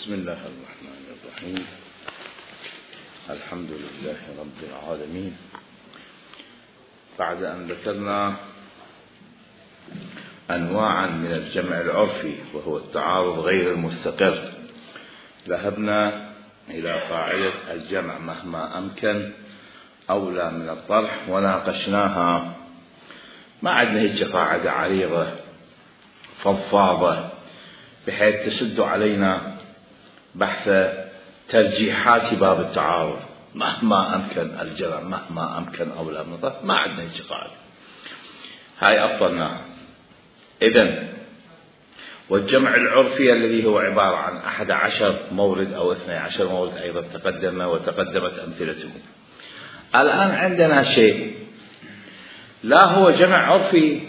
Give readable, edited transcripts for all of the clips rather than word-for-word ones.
بسم الله الرحمن الرحيم. الحمد لله رب العالمين. بعد أن ذكرنا أنواعا من الجمع العرفي وهو التعارض غير المستقر، ذهبنا إلى قاعدة الجمع مهما أمكن أولى من الطرح وناقشناها. ما عندنا هيك قاعدة عريضة فضفاضة بحيث تسد علينا بحث ترجيحات باب التعارض مهما أمكن الجمع مهما أمكن أولى من الطرح. ما عندنا هيك قاعدة، هاي أبطلناها. إذن والجمع العرفي الذي هو عبارة عن 11 مورد أو 12 مورد أيضا تقدم وتقدمت أمثلته. الآن عندنا شيء لا هو جمع عرفي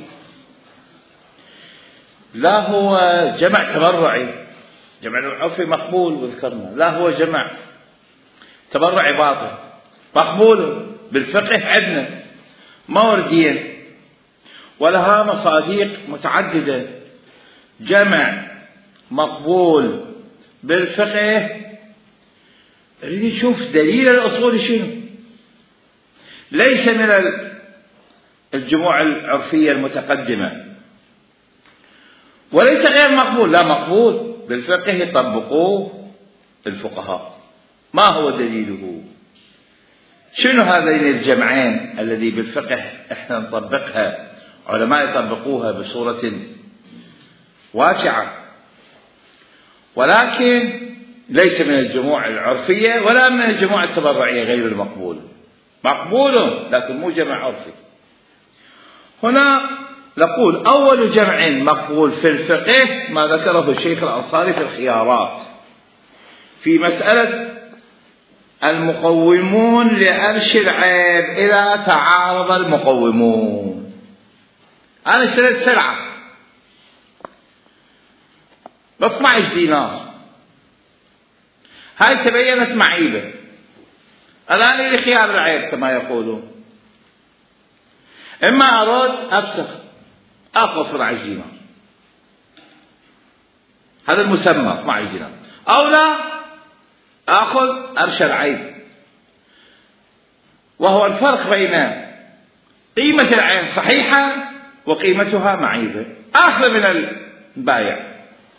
لا هو جمع تبرعي. جمع العرفي مقبول وذكرنا، لا هو جمع تبرعي باطل مقبول بالفقه. عندنا موردين ولها مصادق متعددة. جمع مقبول بالفقه نريد نشوف دليل الأصول شنو، ليس من الجموع العرفية المتقدمة، وليس غير مقبول، لا مقبول بالفقه يطبقوه الفقهاء. ما هو دليله؟ شنو هذين الجمعين الذي بالفقه احنا نطبقها، علماء يطبقوها بصورة واسعة، ولكن ليس من الجموع العرفية ولا من الجموع التبرعية غير المقبول. مقبول لكن مو جمع عرفي. هنا نقول أول جمع مقبول في الفقه ما ذكره الشيخ الأنصاري في الخيارات في مسألة المقومون لأرش العيب إذا تعارض المقومون. أنا اشتريت سلعة ب 12 دينار، هاي تبينت معيبة، الآن لي خيار العيب كما يقولون. إما أراد أفسخ أخذ 12 دينار، هذا المسمى 12 دينار، أو لا أخذ أرش العيب، وهو الفرق بين قيمة العين صحيحة وقيمتها معيبة. أخذ من البائع.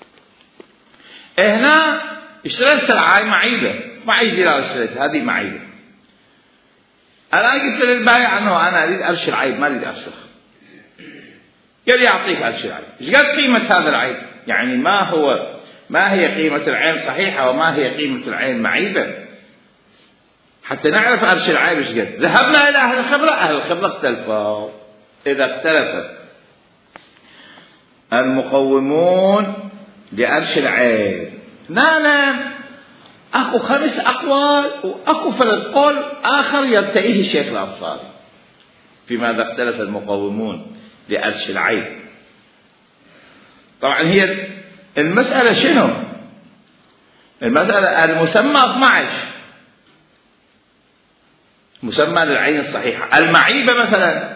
هنا اشتريت سلعة معيبة 12 دينار، اشتريت هذه معيبة. الآن قلت للبائع أنه أنا أريد أرش العيب ما أريد أفسخ. قال لي أعطيك أرش العيب. إيش قد قيمة هذا العيب؟ يعني ما هي قيمة العين صحيحة وما هي قيمة العين معيبة حتى نعرف أرش العيب إيش قد. ذهبنا إلى أهل الخبرة، أهل الخبرة اختلفوا. إذا اختلفت المقومون لأرش العيب نعلم أكو 5 أقوال وأكو فرد قول آخر يرتئيه الشيخ الأنصاري في ماذا اختلف المقومون لأرش العيب. طبعا هي المسألة شنو؟ المسألة المسمى 12 مسمى للعين الصحيحة. المعيبة مثلا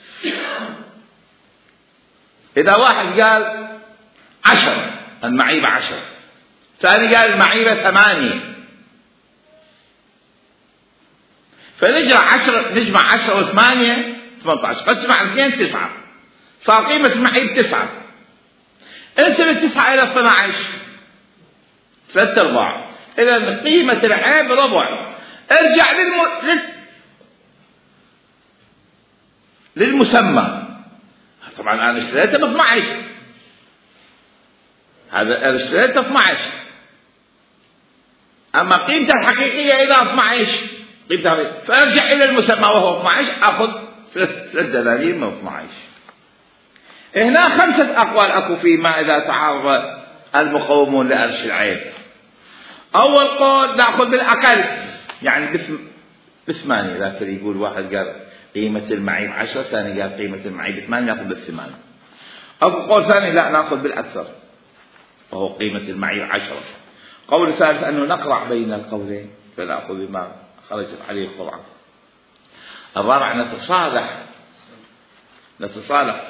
إذا واحد قال 10 المعيبة 10، ثاني قال المعيبة 8، نجمع 10 و8 18، قسم على 2 9، صار قيمة المعيب 9. انسب 9 إلى 12 3/4، إذا قيمة العيب ربع. ارجع للمسمى. طبعا أنا اشتريته ب 12، هذا اشتريته 12، أما قيمته الحقيقية إذا 12 قيمتها، فأرجع إلى المسمى وهو 12 أخذ 3 دنانير من 12. هنا 5 أقوال أكو فيما إذا تعارض المقومون لأرش العيب. أول قول نأخذ بالأقل، يعني ب8. لا يقول واحد قال قيمة المعيب 10، ثاني قال قيمة المعيب 8، نأخذ ب8. أكو قول ثاني لا نأخذ بالأكثر وهو قيمة المعيب 10. قول ثالث أنه نقرع بين القولين فنأخذ بما خرجت عليه القرعة. الرابع نتصالح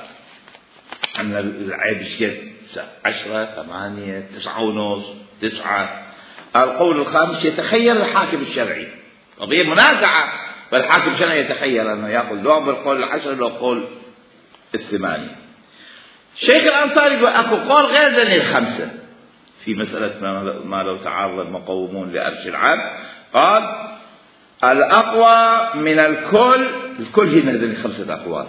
أن العيب شقد 10 8 9.5 9 القول الخامس يتخير الحاكم الشرعي، قضية منازعة، فالحاكم الشرعي يتخير أنه يأخذ لو بالقول العشر لو قول الثمانية. الشيخ الأنصاري يقول أكو قول غير ذني الخمسة في مسألة ما لو تعارض المقومون لأرش العام. قال الأقوى من الكل هي من ذني خمسة أقوال.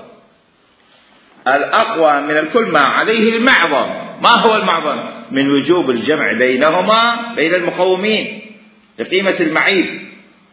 الأقوى من الكل ما عليه المعظم. ما هو المعظم؟ من وجوب الجمع بينهما بين المقومين لقيمة المعيب،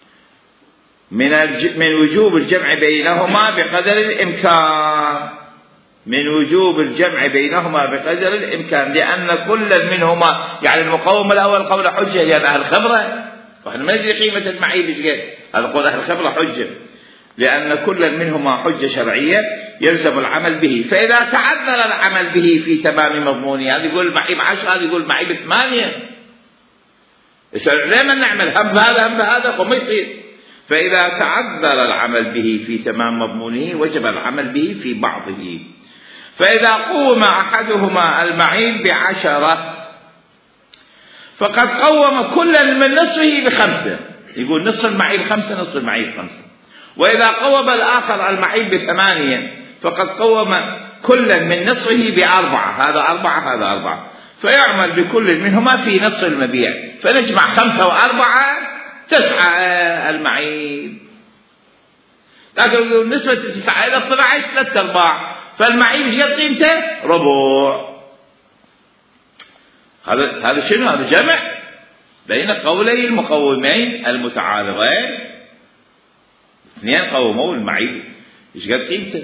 من وجوب الجمع بينهما بقدر الإمكان، من وجوب الجمع بينهما بقدر الإمكان، لأن كل منهما يعني المقوم الأول قول حجة لأن أهل خبرة، وإحنا ما ندري قيمة المعيب إيش قد، هذا قول أهل خبرة حجة، لأن كل منهما حجة شرعية يلزم العمل به. فإذا تعذر العمل به في تمام مضمونه، هذا يقول المعيب 10، هذا يقول المعيب 8، لما نعمل هم بهذا هم بهذا وما يصير. فإذا تعذر العمل به في تمام مضمونه وجب العمل به في بعضه. فإذا قوم أحدهما المعيب ب10 فقد قوم كلا من نصفه ب5، يقول نصف المعيب 5، نصف المعيب 5. وإذا قوم الآخر المعيب ب8 فقد قوم كلا من نصفه ب4، هذا 4 هذا 4، فيعمل بكل منهما في نصف المبيع، فنجمع 5 و4 9 المعيب. لكن نسبة 9 إلى 12 3/4، فالمعيب ايش قد قيمته؟ ربع. هذا شنو؟ هذا جمع بين قولي المقومين المتعارضين، اثنين قوموا المعيب ايش قد قيمته،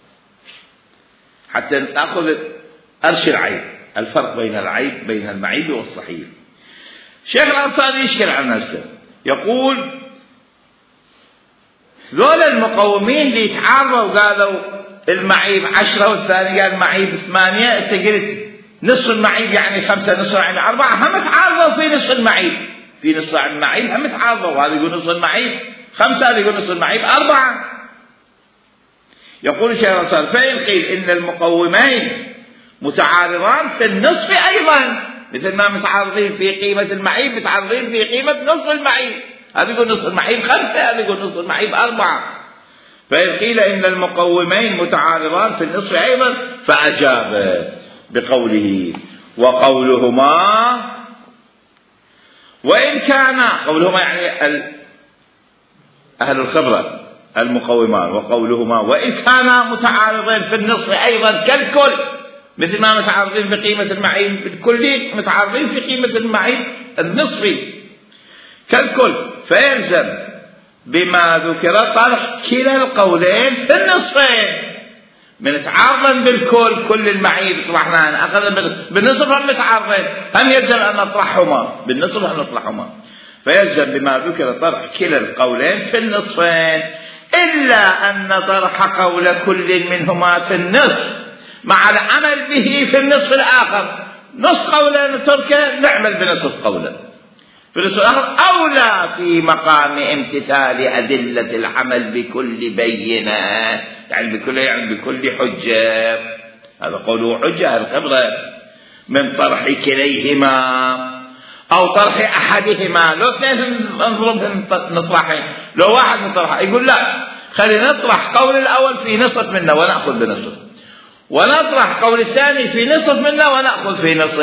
حتى ناخذ أرش العيب، الفرق بين العيب بين المعيب والصحيح. شيخ الأنصاري يشكل على نفسه، يقول ذول المقومين اللي يتعارضوا وقالوا المعيب 10 والثاني قال المعيب 8، انت قلت نصف المعيب يعني 5، نصف يعني 4، هم تعارضوا في نصف المعيب، في نصف المعيب هم تعارضوا، هذا يقول نصف المعيب 5، هذا يقول نصف المعيب 4. يقول الشيخ الأنصاري فإن قيل إن المقومين متعارضان في النصف أيضا، مثل ما متعارضين في قيمة المعيب متعارضين في قيمة نصف المعيب، هذا يقول نصف المعيب 5، هذا يقول نصف المعيب 4. فإن قيل إن المقومين متعارضان في النصف أيضا فأجاب بقوله وقولهما، وإن كان قولهما يعني أهل الخبرة المقومان، وقولهما وإن كانا متعارضين في النصف أيضا كالكل، مثل ما متعارضين في قيمة المعيب بالكلي متعارضين في قيمة المعيب النصفي كالكل، فيلزم بما ذكر طرح كلا القولين في النصفين. من تعارضا بالكل كل المعيب طرحنا أخذ بالنصف، هم متعارضين هم يلزم أن نطرحهما بالنصف، هم نطرحهما، فيلزم بما ذكر طرح كلا القولين في النصفين، إلا أن طرح قول كل منهما في النصف مع العمل به في النصف الآخر، نصف قولا نتركه نعمل بنصف قولا في النصف الآخر، أولى في مقام امتثال أدلة العمل بكل بينة، يعني بكل حجة، هذا قوله حجة الخبرة، من طرح كليهما أو طرح أحدهما. لو اثنين نضربهم نطرحين، لو واحد نطرحه يقول لا خلينا نطرح قول الأول في نصف منه ونأخذ بنصف، ونطرح قول الثاني في نصف منه ونأخذ في نصف،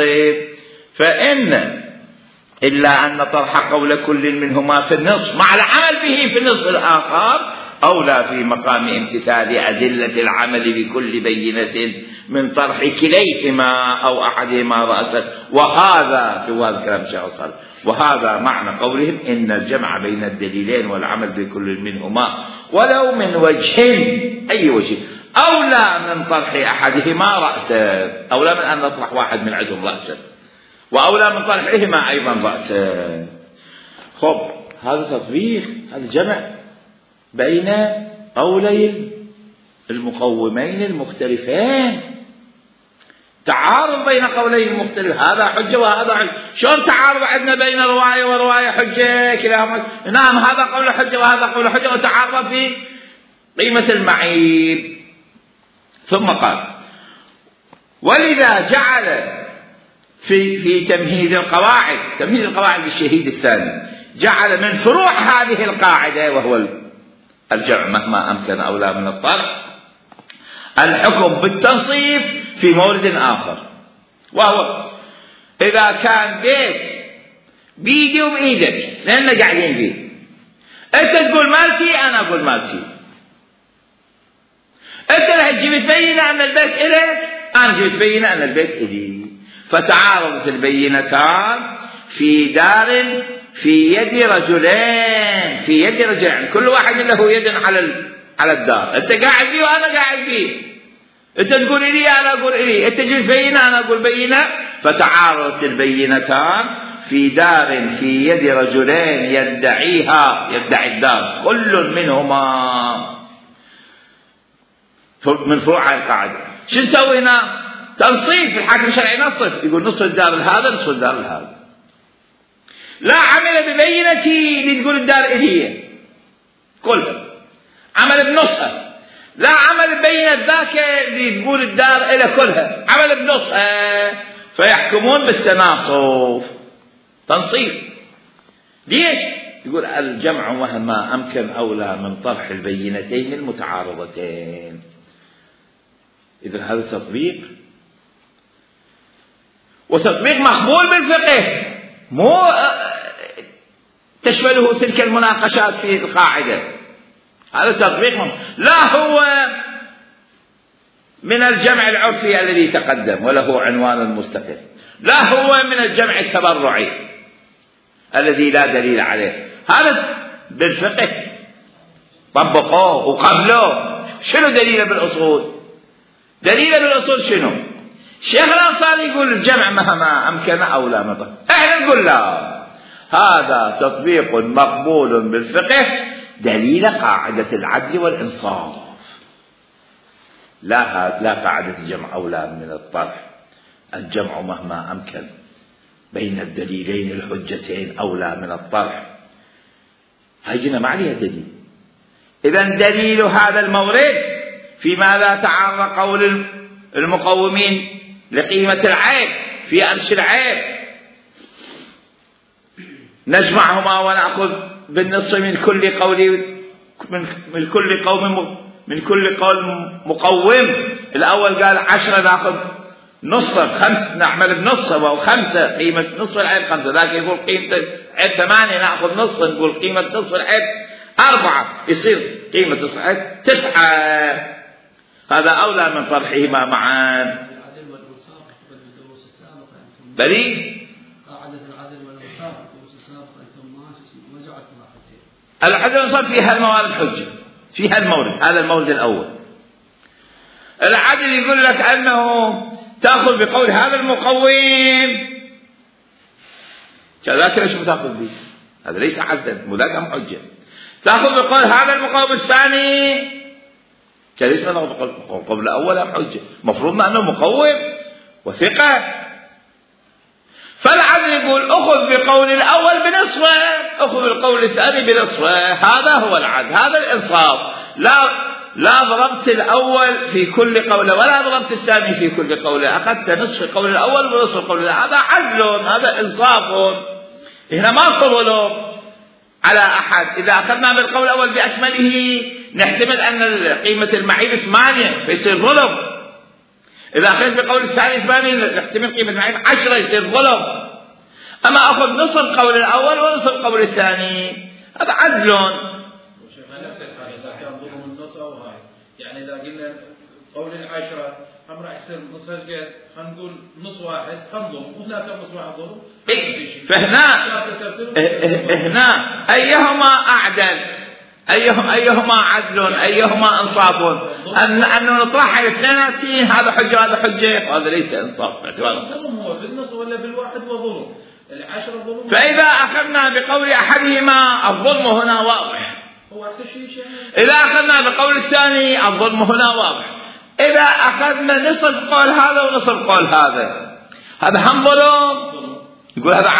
فإن إلا أن طرح قول كل منهما في النصف مع العمل به في النصف الآخر أولى في مقام امتثال أدلة العمل بكل بينة من طرح كليهما أو أحدهما رأسا. وهذا جواب كلام الشيخ الصالح، وهذا معنى قولهم إن الجمع بين الدليلين والعمل بكل منهما ولو من وجه، أي وجه، أولى من طرح أحدهما رأسا، أولى من أن نطرح واحد من عندهم رأسا، وأولى من طرحهما أيضا رأسا. خب هذا تطبيق، هذا جمع بين قولي المقومين المختلفين، تعارض بين قولين المختلف، هذا حجة وهذا حجة. شلون تعارض عندنا بين رواية ورواية حجة كلاهما؟ نعم هذا قول حجة وهذا قول حجة، وتعارض في قيمة المعيب. ثم قال ولذا جعل في تمهيد القواعد للشهيد الثاني جعل من فروع هذه القاعدة وهو الجمع مهما أمكن أولى من الطرح الحكم بالتنصيف في مورد آخر، وهو إذا كان بيت بيدي وبإيدك لأننا قاعدين فيه، أنت تقول مالتي أنا أقول مالتي، أنت رح تجيب تبين أن البيت إليك أنا جيب تبين أن البيت إلي، فتعارضت البينتان في دار في يد رجلين كل واحد له يد على الدار، أنت قاعد فيه وأنا قاعد فيه، أنت تقول إلي أنا أقول إلي، أنت جيب بينة أنا أقول بينة، فتعارضت البينتان في دار في يد رجلين يدعي الدار كل منهما من فروع القاعدة. شو نسوي هنا؟ تنصيف. الحاكم الشرعي نصف، يقول نصف الدار لهذا نصف الدار لهذا، لا عمل ببينتي اللي تقول الدار إليه كلها، عمل بنصها، لا عمل ببينة ذاك اللي تقول الدار إلى كلها، عمل بنصها، فيحكمون بالتناصف تنصيف. ليش؟ يقول الجمع مهما أمكن أولى من طرح البينتين المتعارضتين. إذن هذا تطبيق، وتطبيق مقبول بالفقه، مو تشمله تلك المناقشات في القاعدة، هذا تطبيق لا هو من الجمع العرفي الذي تقدم وله عنوان مستقل، لا هو من الجمع التبرعي الذي لا دليل عليه، هذا بالفقه طبقوه وقبلوه. شنو دليله بالأصول؟ دليله بالأصول شنو؟ الشيخ الأنصاري يقول الجمع مهما أمكن أولى من طرح، احنا نقول لا، هذا تطبيق مقبول بالفقه، دليل قاعدة العدل والإنصاف، لا قاعدة الجمع أولى من الطرح، الجمع مهما أمكن بين الدليلين الحجتين أولى من الطرح، هاجنا ما عليها دليل. إذن دليل هذا المورد في ماذا تعارض قول المقومين لقيمة العيب في أرش العيب، نجمعهما ونأخذ بالنصف من كل قول مقوم. الأول قال 10 نأخذ نصف، 5 نعمل بنصف أو 5 قيمة نصف العيب 5، ذاك يقول قيمة العيب 8 نأخذ نصف، نقول قيمة نصف العيب 4، يصير قيمة نصف العيب 9. هذا أولى من طرحهما معا. بريء قاعدة العدل والإنصاف وجعت راحتين. العدل والإنصاف فيها الموارد حجة، فيها المورد، هذا المورد الأول. العدل يقول لك أنه تأخذ بقول هذا المقوم كذاك، ليش تأخذ به؟ هذا ليس عدلا، ملاك حجة. تأخذ بقول هذا المقوم الثاني كليش ما نأخذ بقول المقوم الأول حجة، مفروض أنه مقوم وثقة. فالعدل يقول أخذ بقول الأول بنصفه، أخذ بالقول الثاني بنصفه، هذا هو العدل، هذا الإنصاف. لا ضربت الأول في كل قولة ولا ضربت الثاني في كل قولة، أخذت نصف قول الأول ونصف قول الثاني، هذا عدل، هذا إنصاف. هنا ما قبلوا على أحد. إذا أخذنا بالقول الأول بأكمله نحتمل أن قيمة المعيب 8 فيصير ظلم، إذا أخذت بقول الثاني 8 نحتمل قيمة المعيب 10 يصير ظلم. أما أخذ نصف قول الأول ونصف قول الثاني هذا عدل. يعني إذا قلنا قول 10 هم راح يصير نصف الجهد، خلينا نقول نص واحد خنظم وهناك نص واحد ظلم. فهنا أيهما أعدل، أيهما عدل، أيهما إنصاف؟ أن نطرح الاثنين هذا حجة هذا حجة، وهذا ليس إنصاف. الظلم هو بالنص ولا بالواحد وظلم؟ 10 ظلم. فإذا أخذنا بقول أحدهما الظلم هنا واضح، إذا أخذنا بقول الثاني الظلم هنا واضح. إذا أخذنا نصف قول هذا ونصف قول هذا هم ظلم، يقول هذا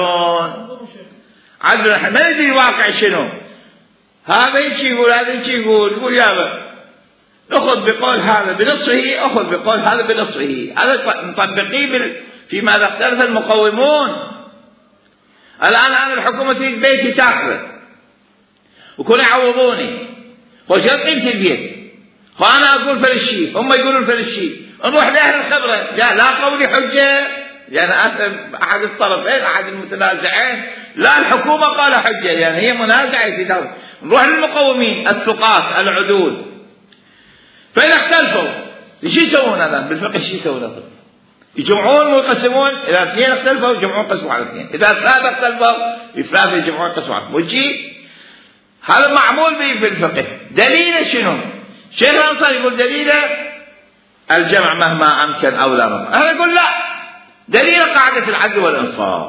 عدل. ما ندري الواقع شنو، هذا يجي يقول هذا يجي يقول يا نأخذ بقول هذا بنصفه، أخذ بقول هذا بنصفه، هذا مطبقيه في ماذا اختلف المقومون. الآن أنا الحكومة تريد بيتي تأخذه وكون يعوضوني، خوش قيمة البيت، وأنا أقول فلشي، هم يقولون فلشي، نروح لأهل الخبرة، لا قولي حجة، يعني أحد الطرفين أحد المتنازعين، لا الحكومة قال حجة، يعني هي منازعة في دور. نروح للمقومين الثقات العدول، فإذا اختلفوا ايش يسوون هذا بالفقه؟ ايش يسوون هذا؟ يجمعون ويقسمون، إذا اثنين اختلفوا يجمعون قسموا على اثنين، إذا ثلاثة اختلفوا ثلاثة يجمعون قسموا على وجي. هذا معمول به في الفقه. دليله شنو؟ شيخ الأنصاري يقول دليله الجمع مهما أمكن أو لا ممكن. أنا أقول لا، دليل قاعدة العدل والإنصاف.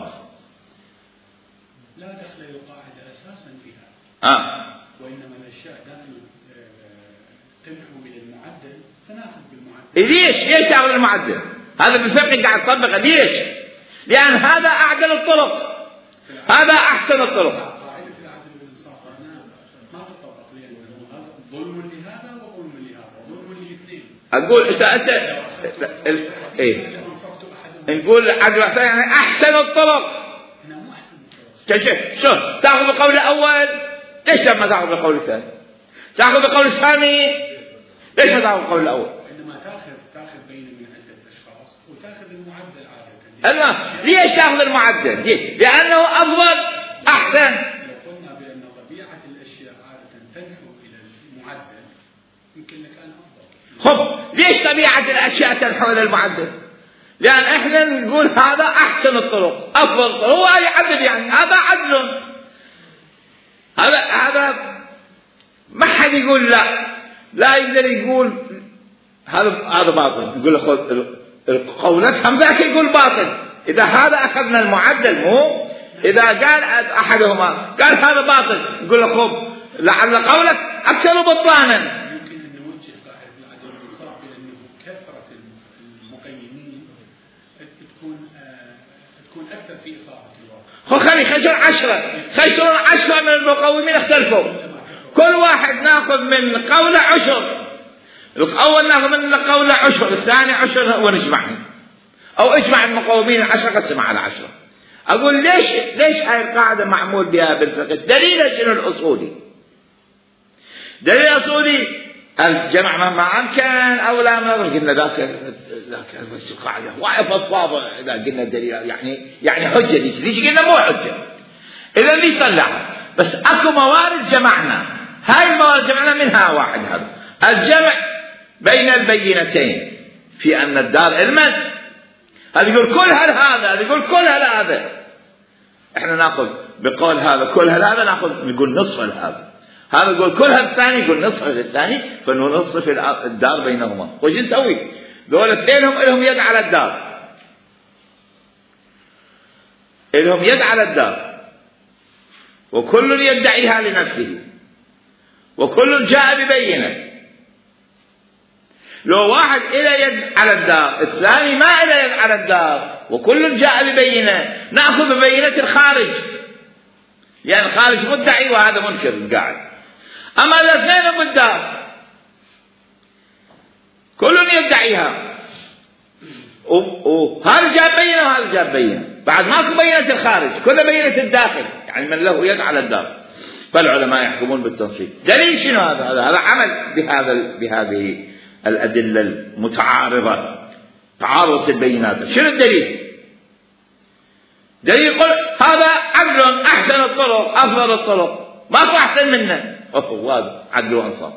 لا دخل للقاعدة أساسا فيها. وإنما الأشياء دائما تنحو إلى المعدل، تناخذ بالمعدل. ليش تأخذ المعدل؟ هذا بالفقه قاعد تطبقه. ليش؟ لأن هذا أعدل الطرق، هذا أحسن الطرق. قاعدة العدل والإنصاف هنا ما تطبق، لأنه هذا ظلم لهذا وظلم لهذا، ظلم للاثنين. أقول إذا أنت نقول عدل يعني أحسن الطرق. هنا مو أحسن الطرق. كيف؟ شو تأخذ بقول الأول؟ ليش ما تأخذ بقول الثاني؟ تأخذ بقول الثاني؟ ليش ما تأخذ بقول الأول؟ إنما تأخذ بين من عدة أشخاص وتأخذ المعدل عادة. الله، ليش تأخذ المعدل؟ ليه؟ لأنه أفضل أحسن. لو قلنا بأن طبيعة الأشياء عادة تنحو إلى المعدل يمكن لك أن أفضل. خب ليش طبيعة الأشياء تنحو إلى المعدل؟ لأن إحنا نقول هذا أحسن الطرق، أفضل الطرق، هو يعدل، يعني هذا عدل. هذا ما حد يقول لا يقدر يقول هذا باطل، يقول قولك هم ذاك يقول باطل. إذا هذا أخذنا المعدل، مو إذا قال أحدهما قال هذا باطل، يقول له خب لعل قولك أكثر بطلانا. يمكن أن نوجه قاعدة العدل والإنصاف بأنه كثرة المقيمين تكون أكثر في إصابة الواقع. خسروا 10 من المقومين اختلفوا، كل واحد ناخذ من قوله 10. الأول ناخذ من قوله 10، الثاني 10 ونجمعهم، أو اجمع المقومين 10 قسم على 10. أقول ليش هاي القاعدة معمول بها بالفقه؟ دليل شنو الأصولي؟ دليل الأصولي الجمع مهما أمكن أو لا ممكن. قلنا ذاك بس القاعدة وفضفاضة. إذا قلنا الدليل يعني حجة، ليش قلنا مو حجة؟ إذا ليش طلعها؟ بس أكو موارد جمعنا، هاي الموارد جمعنا منها واحد هذا الجمع بين البينتين في أن الدار المد. هذا يقول كل هذا، هذا يقول كل هذا. احنا ناخذ بقول هذا كل هذا، ناخذ نقول نصف هذا. هذا يقول كل الثاني، يقول نصف الثاني، فننصف الدار بينهما. وش نسوي؟ دول اثنين لهم يد على الدار، لهم يد على الدار، وكل يدعيها لنفسه، وكل جاء ببينه. لو واحد إلى يد على الدار، الثاني ما إلى يد على الدار، وكل جاء ببينه، نأخذ ببينة الخارج، يعني الخارج مدعي وهذا منكر قاعد. أما الاثنين بالدار كل يدعيها، وهذا جاب بينه وهذا جاب بينه، بعد ماكو بينة الخارج، كل بينة الداخل، يعني من له يد على الدار. فالعلماء يحكمون بالتنصيب. دليل شنو هذا عمل بهذه الأدلة المتعارضة، تعارض البينات. شنو الدليل؟ دليل قل هذا عدل أحسن الطرق، أفضل الطرق، ماكو أحسن منه، هذا عدل وإنصاف.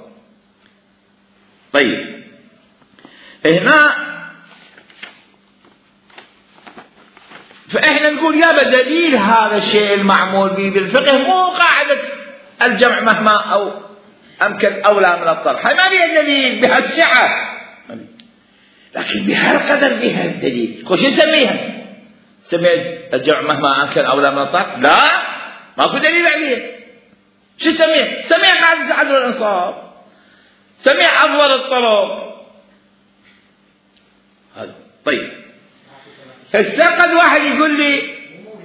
طيب هنا فإحنا نقول يا بدليل هذا الشيء المعمول به بالفقه مو قاعدة الجمع مهما أو أمكن أولى من الطرح، ما بها دليل بهالسعة، لكن بهالقدر بها الدليل. خش نسميها؟ سميت الجمع مهما أمكن أولى من الطرح؟ لا، ماكو دليل عليه. شو سميها؟ سميها قاعدة العدل والإنصاف، سميها أفضل الطرق. هذا طيب. هسه قد واحد يقول لي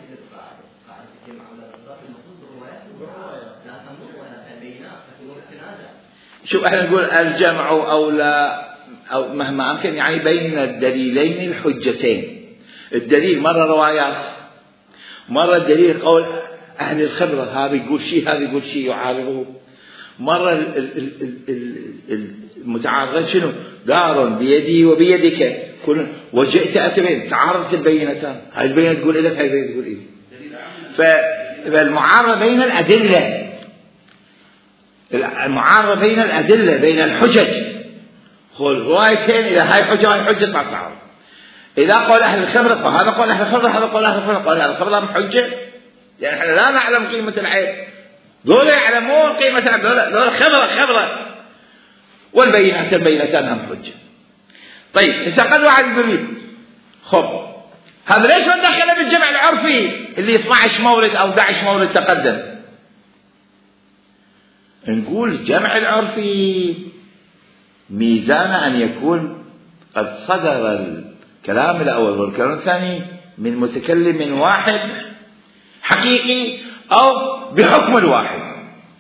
شوف احنا نقول الجمع أولى أو مهما أمكن، يعني بين الدليلين الحجتين. الدليل مرة روايات، مرة الدليل قول أهل الخبرة، هذا يقول شيء هذا يقول شيء يعارضه. مرة المتعارضين شنو؟ دار بيدي وبيدك وجئت أتبين، تعارضت البينتان، هاي البينة تقول لك هاي البينة تقول إيه. فالمعارضة بين الأدلة، المعارضة بين الأدلة بين الحجج، قول روايتين إذا هاي حجة هاي حجة صار تعارض. إذا قال أهل الخبرة فهذا قال أهل الخبرة، هذا قال أهل الخبرة، قال أهل الخبرة من حجة، يعني احنا لا نعلم قيمة العيب، دول يعلمون قيمة العيب، دول خبرة والبينتان هم حجة. طيب إذا قد واحد يقول خب هذا ليش ما دخل بالجمع العرفي اللي 12 مورد أو 11 مورد تقدم؟ نقول الجمع العرفي ميزانه أن يكون قد صدر الكلام الأول والكلام الثاني من متكلم واحد حقيقي أو بحكم الواحد.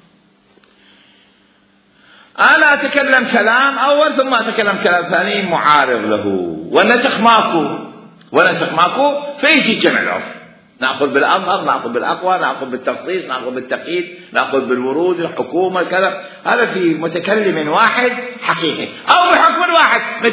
أنا أتكلم كلام أول ثم أتكلم كلام ثاني معارض له، والنسخ ماكو فيجي الجمع العرفي، نأخذ بالأظهر، نأخذ بالأقوى، نأخذ بالتخصيص، نأخذ بالتقييد، نأخذ بالورود، الحكومة كذا، هذا في متكلم واحد حقيقي أو بحكم واحد،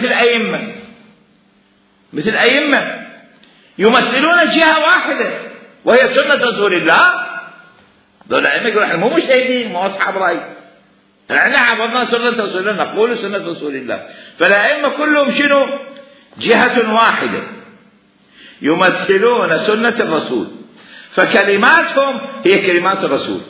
مثل أئمة يمثلون جهة واحدة وهي سنة رسول الله. دول الأئمة يقولون احنا مو مجتهدين، مو أصحاب رأي، احنا حفظنا سنة رسول الله، نقول سنة رسول الله. فالأئمة كلهم شنو؟ جهة واحدة يمثلون سنة الرسول، فكلماتهم هي كلمات الرسول.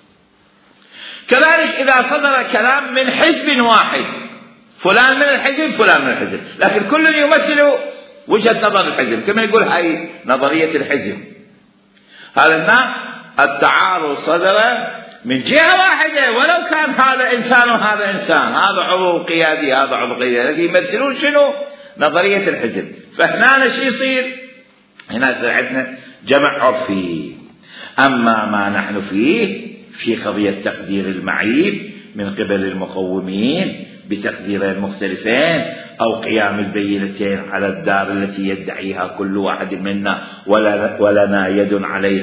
كذلك إذا صدر كلام من حزب واحد، فلان من الحزب فلان من الحزب، لكن كل يمثل وجهة نظر الحزب، كما يقول هاي نظرية الحزب. هذا التعارض صدر من جهة واحدة، ولو كان هذا إنسان وهذا إنسان، هذا عضو قيادي هذا عضو قيادي، لكن يمثلون شنو؟ نظرية الحزب. فهنا شو يصير؟ هنا يصير عندنا جمع عرفي. أما ما نحن فيه في قضية تقدير المعيب من قبل المقومين بتقديرين مختلفين أو قيام البينتين على الدار التي يدعيها كل واحد منا ولنا يد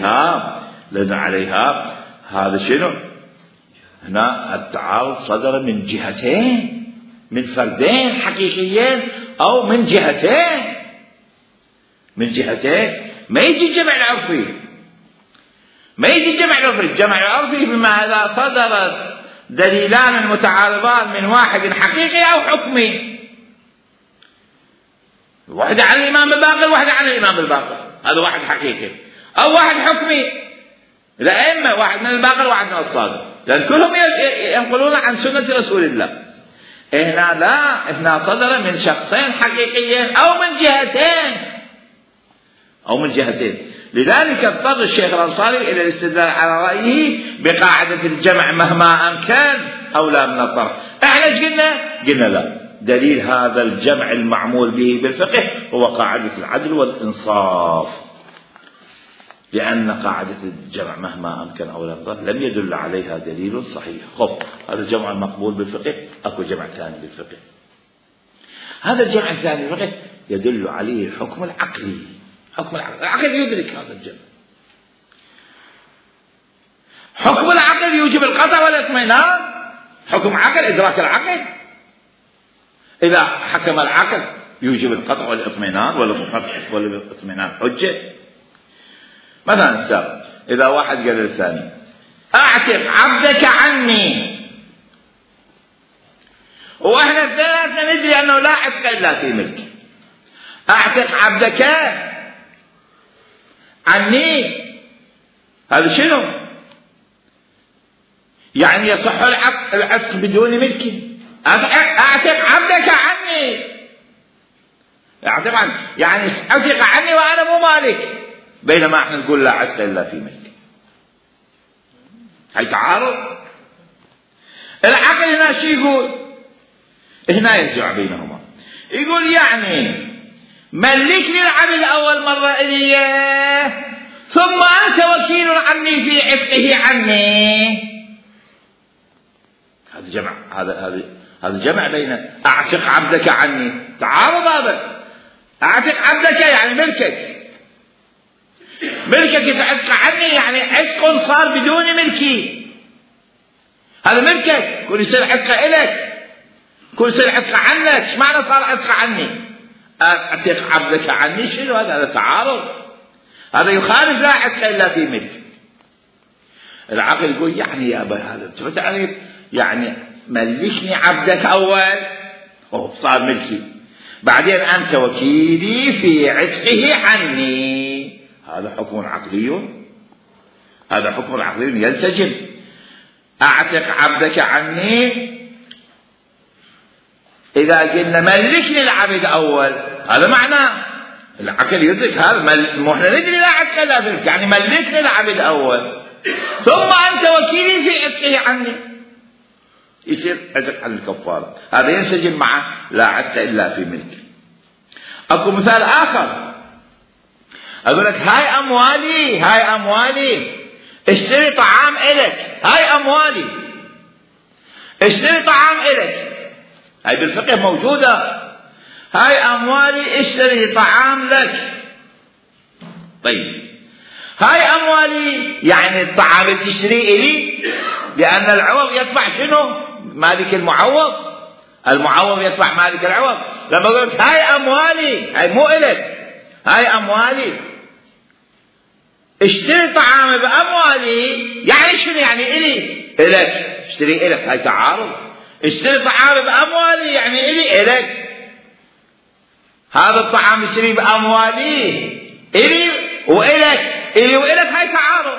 عليها، هذا شنو؟ هنا التعارض صدر من جهتين، من فردين حقيقيين أو من جهتين، ما يجي الجمع العرفي، الجمع العرفي بما إذا صدر دليلان متعارضان من واحد حقيقي أو حكمي، واحدة عن الإمام الباقر واحدة عن الإمام الباقر، هذا واحد حقيقي، أو واحد حكمي، الأئمة واحد من الباقر واحد من الصادق، لأن كلهم ينقلون عن سنة رسول الله. هنا لا، هنا صدر من شخصين حقيقيين أو من جهتين. لذلك اضطر الشيخ الأنصاري إلى الاستدلال على رأيه بقاعدة الجمع مهما أمكن أولى من الطرف. احنا ايش قلنا لا، دليل هذا الجمع المعمول به بالفقه هو قاعدة العدل والإنصاف، لأن قاعدة الجمع مهما أمكن أولى من الطرف لم يدل عليها دليل صحيح. هذا الجمع المقبول بالفقه، أكو جمع ثاني بالفقه، هذا الجمع الثاني بالفقه يدل عليه الحكم العقلي، العقل يدرك هذا الجمع، حكم العقل يوجب القطع والاطمئنان، حكم عقل إدراك العقل، إذا حكم العقل يوجب القطع والاطمئنان، والاطمئنان حجة. مثلا إذا واحد قال للثاني أعتق عبدك عني، وإحنا الثلاثة ندري أنه لا عتق إلا في ملك، أعتق عبدك عني، هذا شنو؟ يعني يصح العتق بدون ملك. أعتق عبدك عني، يعني أعتق عني وأنا مو مالك، بينما احنا نقول لا عتق إلا في ملك. هاي تعارض. العقل هنا شو يقول؟ هنا ينزع بينهما، يقول يعني ملكني العبد أول مرة إليه، ثم أنت وكيل عني في عتقه عني. هذا جمع، هذا جمع بين أعتق عبدك عني، تعارض هذا. أعتق عبدك يعني ملكك، ملكك تعتق عني، يعني عتق صار بدون ملكي، هذا ملكك، كل يصير عتق إلك، كل يصير عتق عنك. ايش معنى صار عتق عني؟ اعتق عبدك عني، شنو هذا تعارض، هذا يخالف لا عتق إلا في ملك. العقل يقول يعني يا أبا هذا تعرف يعني ملكني عبدك أول صار ملكي، بعدين أنت وكيلي في عتقه عني. هذا حكم عقلي، هذا حكم عقلي ينسجم. أعتق عبدك عني، إذا قلنا ملكني العبد أول، هذا معنى العقل يدرك هذا، احنا ندري لا عتق إلا في، يعني ملكني العبد أول ثم أنت وكيلي في عتقه عني، يصير عتق عن الكفارة. هذا ينسجم مع لا عتق إلا في ملك. أكو مثال آخر، أقول لك هاي أموالي، هاي أموالي، اشتري طعام إلك، هاي أموالي اشتري طعام إلك، هاي بالفقه موجودة، هاي أموالي اشتري طعام لك. طيب هاي أموالي يعني الطعام تشتري إلي، لأن العوض يدفع شنو؟ مالك المعوض، المعوض يدفع مالك العوض. لما أقول لك هاي أموالي، هاي مو إلك، هاي أموالي اشتري طعام بأموالي، يعني شنو؟ يعني إلي، إلك، اشتري إلك، هاي تعارض. اشتري طعام بأموالي يعني إلي إلك، هذا الطعام اشتري بأموالي إلي وإلك، إلي وإلك، هاي تعارض،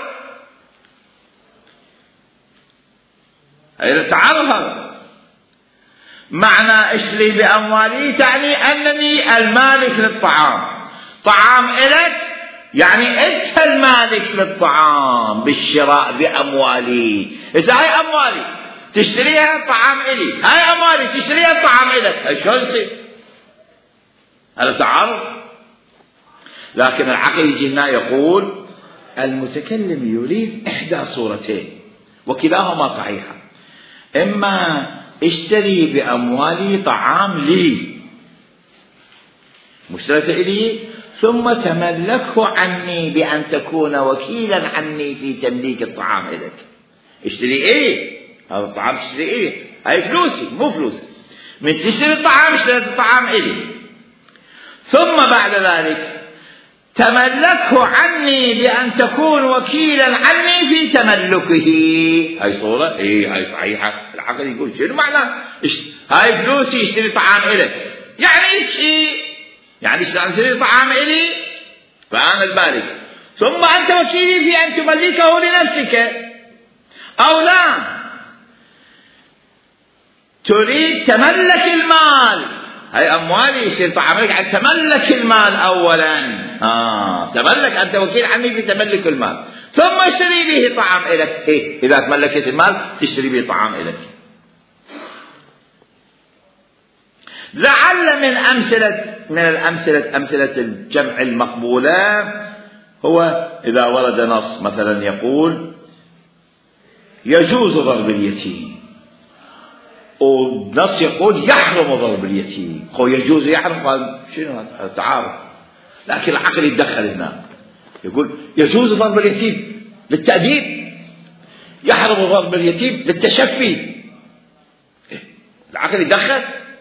هاي تعارض. هذا معنى اشتري بأموالي تعني أنني المالك للطعام، طعام إلك يعني أنت المالك للطعام بالشراء بأموالي. إذا هاي أموالي تشتريها الطعام إلي، هاي أموالي تشتريها الطعام إلك، هاي شلون يصير؟ هذا تعارض. لكن العقل يجي هنا يقول المتكلم يريد إحدى صورتين وكلاهما صحيحة، إما اشتري بأموالي طعام لي مشتريته إلي ثم تملكه عني بأن تكون وكيلا عني في تمليك الطعام إليك. اشتري إيه؟ هذا الطعام تشتري إيه؟ هاي فلوسي مو فلوسي، من تشتري الطعام اشتريت الطعام إلي، ثم بعد ذلك تملكه عني بأن تكون وكيلا عني في تملكه. هاي صورة إيه؟ هاي صحيحة. العقل يقول شنو معنى هاي فلوسي اشتري طعام إليك، يعني شيء، يعني اشتري طعام إلي فأنا المالك، ثم أنت وكيلي في أن تملكه لنفسك، أو لا تريد تملك المال، هاي أموالي اشتري طعام إليك، يعني تملك المال أولا، تملك، أنت وكيل عني في تملك المال، ثم اشتري به طعام إليك. إيه؟ إذا تملكت المال تشتري به طعام إليك. لعل من الأمثلة أمثلة الجمع المقبولة هو إذا ورد نص مثلا يقول يجوز ضرب اليتيم، ونص يقول يحرم ضرب اليتيم، هو يجوز يحرم، قال شنو هذا تعارض. لكن العقل يتدخل هنا يقول يجوز ضرب اليتيم للتأديب، يحرم ضرب اليتيم للتشفي. العقل يتدخل،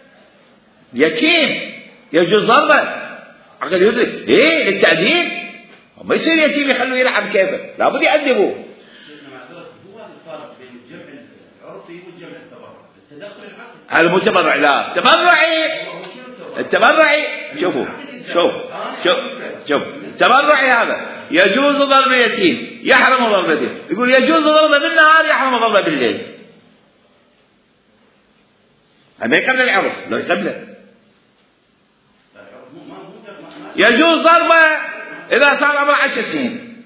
يتيم يجوز ضربه، عقل يدرك ايه للتأديب، ما يصير يتيم يخلوه يلعب كيفه، لابد يأدبه. هو الفرق بين الجمع العرفي والجمع التبرعي، التدخل العقلي. المتبرع لا التبرعي شوف التبرعي هذا يجوز ضرب اليتيم يحرم ضرب اليتيم، يقول يجوز ضربه بالنهار يحرم ضربه بالليل، هذا يقبل العرف لو يقبله. يجوز ضربه إذا صار عمره 10 سنين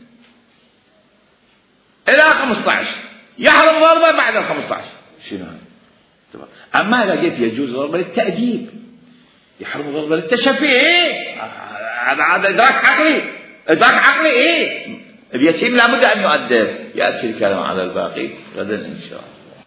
إلى 15، يحرم ضربه بعد 15. شنو هذا؟ أما إذا قلت يجوز ضربه للتأديب يحرم ضربه للتشفي، إيه؟ هذا إدراك عقلي إيه؟ اليتيم لابد أن يؤدب. يأتي الكلام على الباقي غدا إن شاء الله.